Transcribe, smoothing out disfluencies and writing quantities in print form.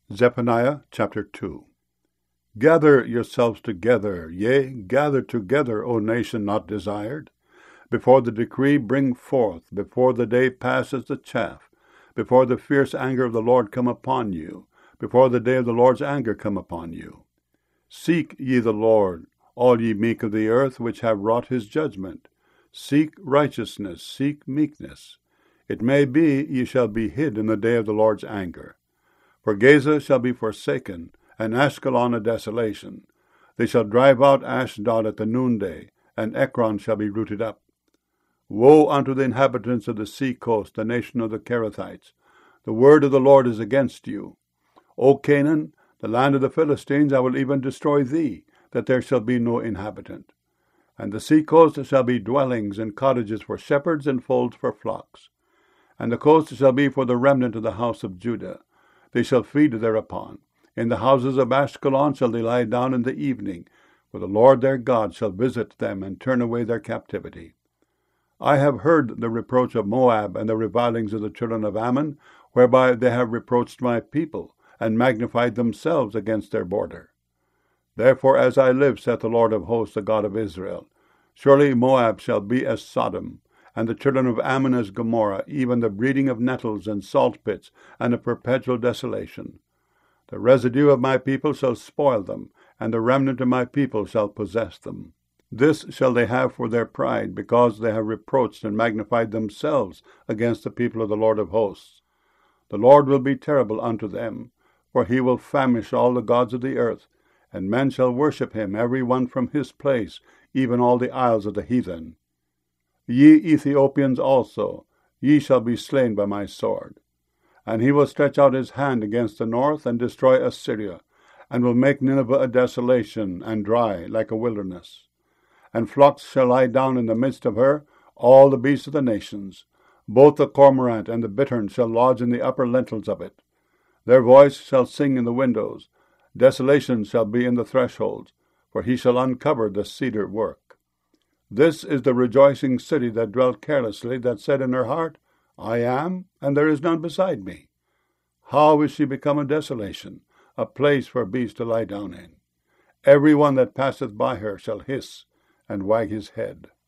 Zephaniah chapter 2. Gather yourselves together, yea, gather together, O nation not desired. Before the decree bring forth, before the day passes the chaff, before the fierce anger of the Lord come upon you, before the day of the Lord's anger come upon you. Seek ye the Lord, all ye meek of the earth, which have wrought his judgment. Seek righteousness, seek meekness. It may be ye shall be hid in the day of the Lord's anger. For Gaza shall be forsaken, and Ashkelon a desolation. They shall drive out Ashdod at the noonday, and Ekron shall be rooted up. Woe unto the inhabitants of the sea coast, the nation of the Cherethites! The word of the Lord is against you. O Canaan, the land of the Philistines, I will even destroy thee, that there shall be no inhabitant. And the sea coast shall be dwellings and cottages for shepherds and folds for flocks. And the coast shall be for the remnant of the house of Judah. They shall feed thereupon. In the houses of Ashkelon shall they lie down in the evening, for the Lord their God shall visit them and turn away their captivity. I have heard the reproach of Moab and the revilings of the children of Ammon, whereby they have reproached my people, and magnified themselves against their border. Therefore, as I live, saith the Lord of hosts, the God of Israel, surely Moab shall be as Sodom, and the children of Ammon as Gomorrah, even the breeding of nettles and salt pits, and a perpetual desolation. The residue of my people shall spoil them, and the remnant of my people shall possess them. This shall they have for their pride, because they have reproached and magnified themselves against the people of the Lord of hosts. The Lord will be terrible unto them, for he will famish all the gods of the earth, and men shall worship him, every one from his place, even all the isles of the heathen. Ye Ethiopians also, ye shall be slain by my sword. And he will stretch out his hand against the north, and destroy Assyria, and will make Nineveh a desolation, and dry, like a wilderness. And flocks shall lie down in the midst of her, all the beasts of the nations. Both the cormorant and the bittern shall lodge in the upper lintels of it. Their voice shall sing in the windows. Desolation shall be in the thresholds, for he shall uncover the cedar work. This is the rejoicing city that dwelt carelessly, that said in her heart, I am, and there is none beside me. How is she become a desolation, a place for beasts to lie down in? Every one that passeth by her shall hiss and wag his head.